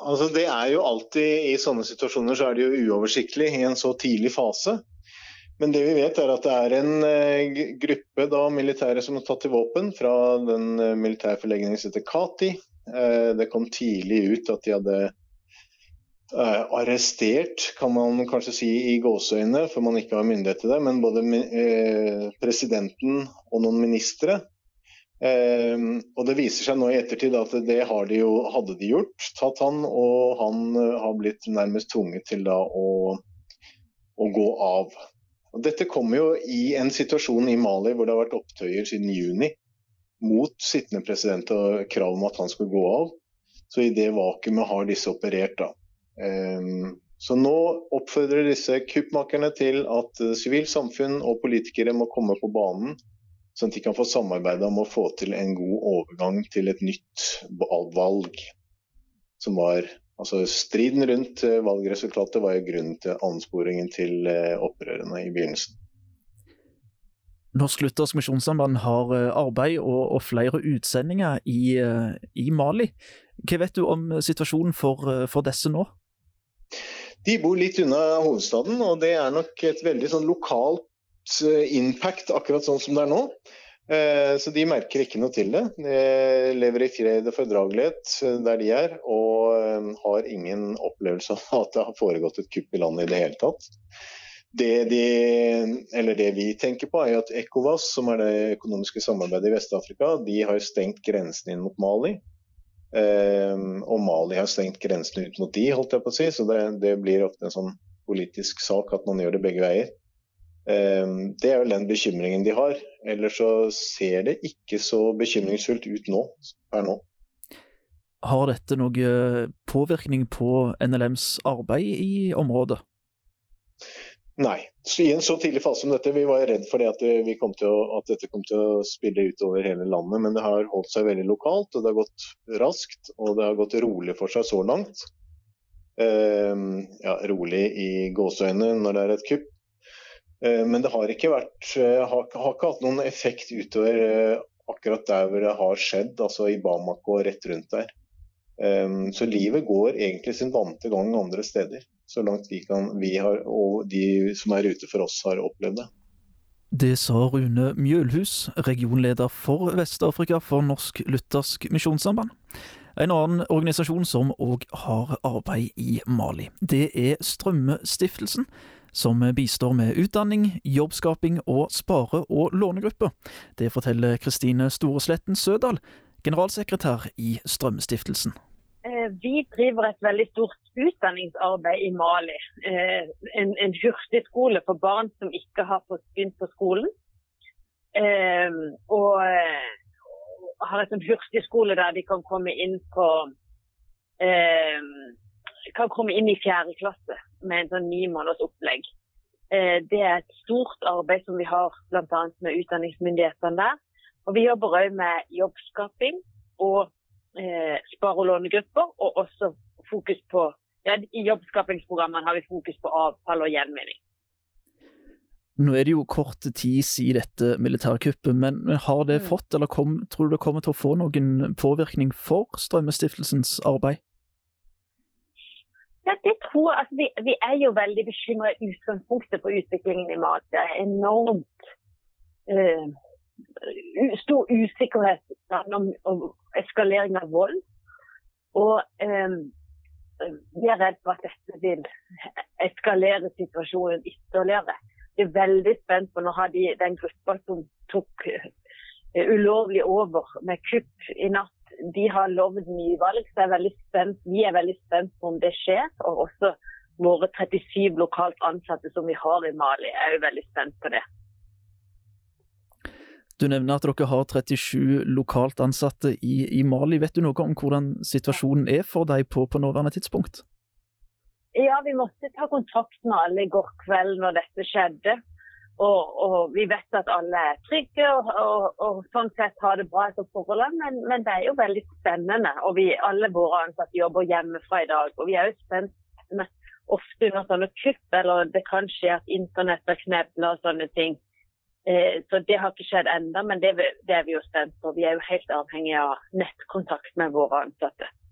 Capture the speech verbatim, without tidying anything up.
altså det er jo alltid i sånne situasjoner så er det jo uoversiktlig i en så tidlig fase. Men det vi vet er at det er en uh, gruppe da, militære som har tatt til våpen fra den uh, militærforlegningen som heter Kati. Uh, det kom tidlig ut at de hadde uh, arrestert, kan man kanskje si i gåseøyne, for man ikke har myndighet til det, men både uh, presidenten og noen ministre. Uh, og det viser seg nå i ettertid at det har de jo, hadde de gjort, tatt han, og han uh, har blitt nærmest tvunget til da å, å gå av. Og dette kommer jo i en situasjon i Mali hvor det har vært opptøyer siden juni mot sittende president og krav om at han skal gå av. Så i det vakuumet har disse operert da. Um, så nå oppfordrer disse kuppmakerne til at uh, sivilsamfunn og politikere må komme på banen, sånn at de kan få samarbeide om å få til en god overgang til et nytt valg, som var... Altså striden rundt valgresultatet var jo grunnen til ansporingen til opprørene i begynnelsen. Norsk Luthersk Misjonssamband har arbeid og, og flere utsendinger i, i Mali. Hva vet du om situasjonen for, for disse nå? De bor litt unna hovedstaden, og det er nok et veldig sånn lokalt impact akkurat sånn som det er nå. Så de merker ikke noe til det. De lever i fred og fordragelighet der de er, og har ingen opplevelse av at det har foregått et kupp i landet i det hele tatt. Det, de, eller det vi tenker på er at ECOWAS, som er det økonomiske samarbeidet i Vest-Afrika, de har stengt grensen inn mot Mali. Og Mali har stengt grensen ut mot de, holdt jeg på å si, så det, det blir ofte en sånn politisk sak at man gjør det begge veier. Det er jo den bekymringen de har. Ellers så ser det ikke så bekymringsfullt ut nå, per nå. Har dette noe påvirkning på N L M's arbeid i området? Nei. Så i en så tidlig fase som dette, vi var redd for det at, vi kom til å, at dette kom til å spille ut over hele landet, men det har holdt seg veldig lokalt, og det har gått raskt, og det har gått rolig for seg så langt. Ja, rolig i gåseøyne når det er et kupp. Men det har ikke vært, har, har ikke hatt noen effekt utover akkurat der hvor det har skjedd, altså i Bamako og rett rundt der. Så livet går egentlig sin vante gang andre steder, så langt vi kan, vi har, og de som er ute for oss har opplevd det. Det sa Rune Mjølhus, regionleder for Vest-Afrika for Norsk Luthersk Misjonssamband. En annen organisasjon som også har arbeid i Mali, det er Strømmestiftelsen, som bistår med utdanning, jobbskaping og spare- og lånegrupper. Det forteller Kristine Storesletten Sødal, generalsekretær i Strømmestiftelsen. Vi driver et veldig stort utdanningsarbeid i Mali. En, en hurtigskole for barn som ikke har fått begynt på skolen. Og har et hurtigskole der de kan komme inn på kan komme inn i fjerde klasse med en sånn ni måneders opplegg. Det er et stort arbeid som vi har blant annet med utdanningsmyndighetene der. Og vi jobber også med jobbskaping og eh, spare- og lånegrupper, og også fokus på, ja, i jobbskapingsprogrammene har vi fokus på avfall og gjenvinning. Nå er det jo kort tid siden dette militærkuppet, men, men har det mm. fått, eller kom, tror du det kommer til å få noen påvirkning for Strømmestiftelsens arbeid? Ja, det tror jeg. Altså, vi, vi er jo veldig bekymret i utgangspunktet på utviklingen i Mali. Det er enormt uh, stor usikkerhet om, om eskalering av vold. Og um, vi er redd for at dette vil eskalere situasjonen ytterligere. Vi er veldig spent på når de, den gruppa som tok uh, ulovlig over med kupp i natt. De har lovet nyvalg, så er veldig spent. Vi er veldig spent på om det skjer, og også våre trettisju lokalt ansatte som vi har i Mali er jo veldig spent på det. Du nevner at dere har trettisju lokalt ansatte i, i Mali. Vet du noe om hvordan situasjonen er for deg på, på nåværende tidspunkt? Ja, vi måtte ta kontakt med alle i går kveld når dette skjedde. Og, og vi vet at alle er trygge og, og, og sånn sett har det bra etter forholdene, men, men det er jo veldig spennende. Og vi, alle våre ansatte jobber hjemmefra i dag, og vi er jo spent med ofte under sånne kupp, eller det kan skje at internett er kneblet og sånne ting. Eh, så det har ikke skjedd enda, men det, det er vi jo spent på. Vi er jo helt avhengige av nettkontakt med våre ansatte.